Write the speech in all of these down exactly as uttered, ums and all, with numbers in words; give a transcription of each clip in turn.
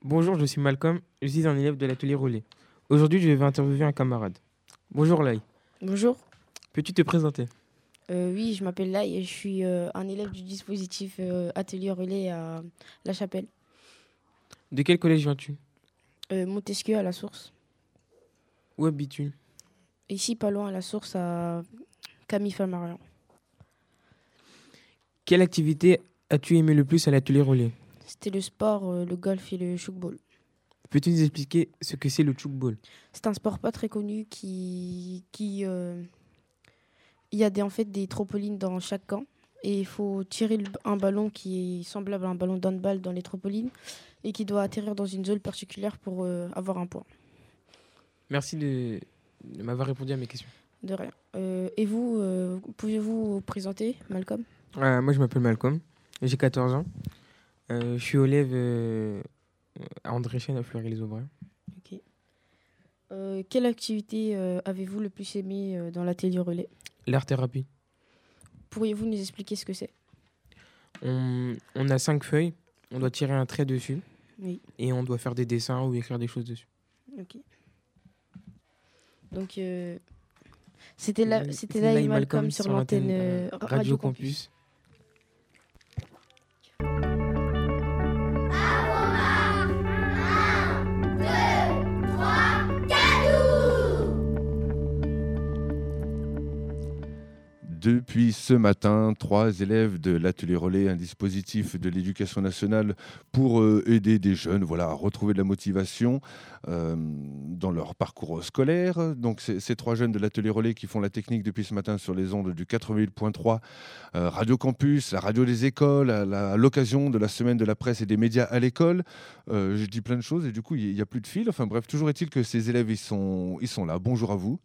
Bonjour, je suis Malcolm, je suis un élève de l'atelier relais. Aujourd'hui, je vais interviewer un camarade. Bonjour Lai, Bonjour. peux-tu te présenter? Euh, oui, je m'appelle Lai et je suis euh, un élève du dispositif euh, Atelier Relais à La Chapelle. De quel collège viens-tu? Euh, Montesquieu à la source. Où habites-tu? Ici, pas loin à la source, à Camille Famarian. Quelle activité as-tu aimé le plus à l'atelier relais? C'était le sport, euh, le golf et le choukball. Peux-tu nous expliquer ce que c'est le choukball? C'est un sport pas très connu qui... qui euh, il y a des, en fait des trampolines dans chaque camp et il faut tirer le- un ballon qui est semblable à un ballon d'handball dans les trampolines et qui doit atterrir dans une zone particulière pour euh, avoir un point. Merci de, de m'avoir répondu à mes questions. De rien. Euh, et vous, euh, pouvez-vous vous présenter, Malcolm? Euh, moi, je m'appelle Malcolm, j'ai quatorze ans. Euh, je suis élève euh, à André Chêne à Fleury-les-Aubrais. Ok. Euh, quelle activité euh, avez-vous le plus aimé euh, dans l'atelier relais? L'art-thérapie. Pourriez-vous nous expliquer ce que c'est? On, on a cinq feuilles, on doit tirer un trait dessus Oui. et on doit faire des dessins ou écrire des choses dessus. Ok. Donc, euh, c'était là, Euh, c'était là Lai et Malcolm sur l'antenne euh, euh, Radio Campus. Depuis ce matin, trois élèves de l'atelier relais, un dispositif de l'éducation nationale pour euh, aider des jeunes voilà, à retrouver de la motivation euh, dans leur parcours scolaire. Donc, c'est- ces trois jeunes de l'atelier relais qui font la technique depuis ce matin sur les ondes du quatre-vingt-huit point trois euh, Radio Campus, la radio des écoles, à la- à l'occasion de la semaine de la presse et des médias à l'école. Euh, je dis plein de choses et du coup, il n'y a plus de fil. Enfin bref, toujours est-il que ces élèves, ils sont, ils sont là. Bonjour à vous.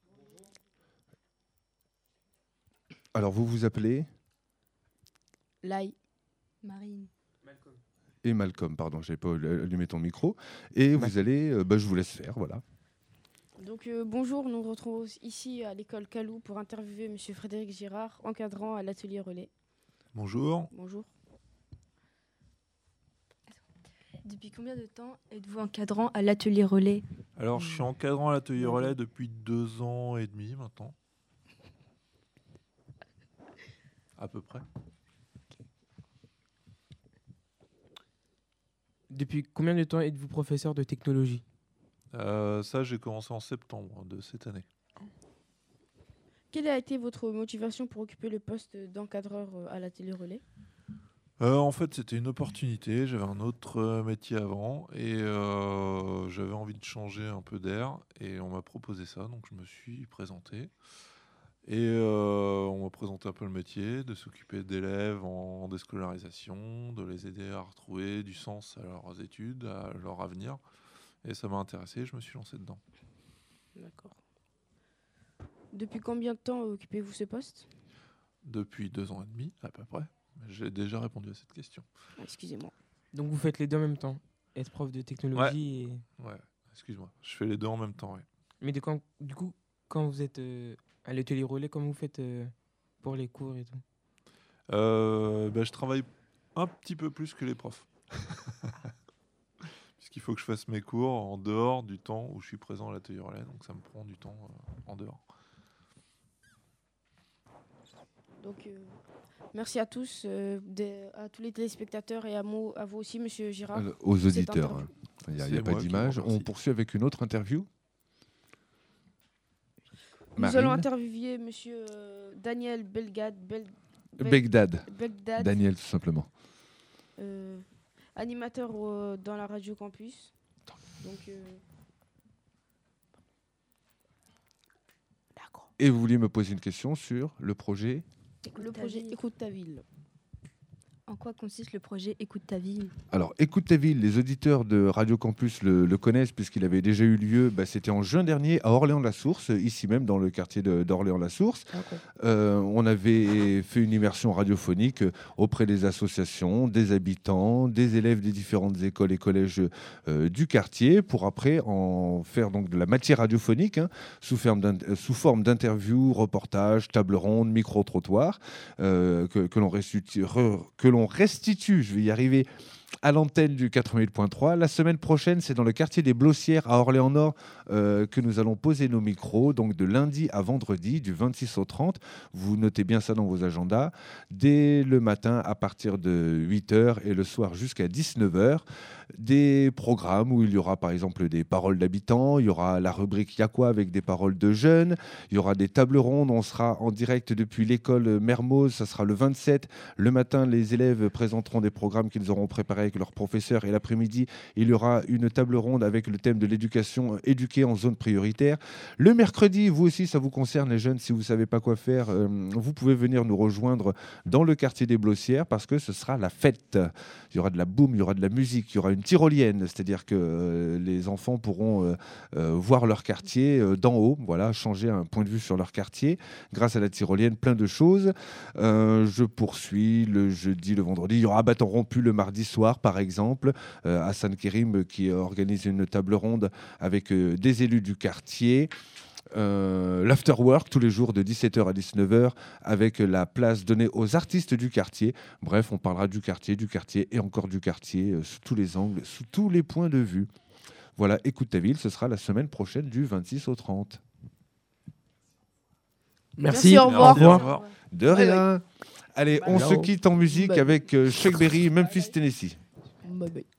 Alors, vous vous appelez Lai. Marine. et Malcolm, pardon, je n'avais pas allumé ton micro. Et vous allez, euh, bah, je vous laisse faire, voilà. Donc, euh, bonjour, nous nous retrouvons ici à l'école Calou pour interviewer M. Frédéric Girard, encadrant à l'atelier relais. Bonjour. Bonjour. Depuis combien de temps êtes-vous encadrant à l'atelier relais? Alors, je suis encadrant à l'atelier relais depuis deux ans et demi maintenant. À peu près. Depuis combien de temps êtes-vous professeur de technologie? Euh, ça, j'ai commencé en septembre de cette année. Quelle a été votre motivation pour occuper le poste d'encadreur euh, à l'atelier relais? Euh, en fait, c'était une opportunité. J'avais un autre euh, métier avant et euh, j'avais envie de changer un peu d'air. Et on m'a proposé ça, donc je me suis présenté. Et euh, on m'a présenté un peu le métier, de s'occuper d'élèves en déscolarisation, de les aider à retrouver du sens à leurs études, à leur avenir. Et ça m'a intéressé, je me suis lancé dedans. D'accord. Depuis combien de temps occupez-vous ce poste? Depuis deux ans et demi, à peu près. J'ai déjà répondu à cette question. Ah, excusez-moi. Donc vous faites les deux en même temps, être prof de technologie et... Ouais, excuse-moi. Je fais les deux en même temps, ouais. Mais de quand, du coup, quand vous êtes euh, à l'atelier relais, comment vous faites euh, pour les cours et tout? Euh, bah, je travaille un petit peu plus que les profs. Puisqu'il faut que je fasse mes cours en dehors du temps où je suis présent à l'atelier relais. Donc ça me prend du temps euh, en dehors. Donc, euh, merci à tous, euh, des- à tous les téléspectateurs et à, mo- à vous aussi, Monsieur Girard. Euh, aux Cette auditeurs. interview. hein. Il n'y a, C'est il y a pas moi qui vous d'image. On remercie. poursuit avec une autre interview. Nous Marine. allons interviewer Monsieur euh, Daniel Belgade, Bel- Bel- Begdad. Belgdad, Daniel, tout simplement. euh, animateur euh, dans la radio campus. Donc, euh, d'accord. Et vous vouliez me poser une question sur le projet. Le ta projet ville. Écoute ta ville. En quoi consiste le projet Écoute ta ville? Alors, Écoute ta ville, les auditeurs de Radio Campus le, le connaissent puisqu'il avait déjà eu lieu, bah, c'était en juin dernier à Orléans-la-Source, ici même dans le quartier de- d'Orléans-la-Source. D'accord. Euh, on avait fait une immersion radiophonique auprès des associations, des habitants, des élèves des différentes écoles et collèges euh, du quartier pour après en faire donc de la matière radiophonique hein, sous, forme d'in- euh, sous forme d'interviews, reportages, tables rondes, micro-trottoirs euh, que, que l'on restitue, re- que l'on restitue, je vais y arriver, à l'antenne du quatre-vingt-huit point trois. La semaine prochaine, c'est dans le quartier des Blossières à Orléans-Nord euh, que nous allons poser nos micros, donc de lundi à vendredi, du vingt-six au trente. Vous notez bien ça dans vos agendas. Dès le matin à partir de huit heures et le soir jusqu'à dix-neuf heures. Des programmes où il y aura par exemple des paroles d'habitants, il y aura la rubrique Y'a quoi avec des paroles de jeunes, il y aura des tables rondes, on sera en direct depuis l'école Mermoz, ça sera le vingt-sept. Le matin, les élèves présenteront des programmes qu'ils auront préparés avec leurs professeurs et l'après-midi, il y aura une table ronde avec le thème de l'éducation éduquée en zone prioritaire. Le mercredi, vous aussi, ça vous concerne les jeunes, si vous ne savez pas quoi faire, euh, vous pouvez venir nous rejoindre dans le quartier des Blossières parce que ce sera la fête. Il y aura de la boum, il y aura de la musique, il y aura une tyrolienne, c'est-à-dire que euh, les enfants pourront euh, euh, voir leur quartier euh, d'en haut, voilà, changer un point de vue sur leur quartier grâce à la tyrolienne, plein de choses. Euh, je poursuis le jeudi, le vendredi. Il y aura bâton rompu le mardi soir, par exemple, euh, Hassan Kérim qui organise une table ronde avec euh, des élus du quartier. Euh, l'afterwork tous les jours de dix-sept heures à dix-neuf heures avec la place donnée aux artistes du quartier. Bref, on parlera du quartier, du quartier et encore du quartier euh, sous tous les angles, sous tous les points de vue. Voilà, écoute ta ville, ce sera la semaine prochaine du vingt-six au trente. Merci, Merci, au revoir. Au revoir. Au revoir. De rien. Allez, on Bye. se quitte en musique Bye. avec euh, Chuck Berry, Memphis, Tennessee. Bye bye.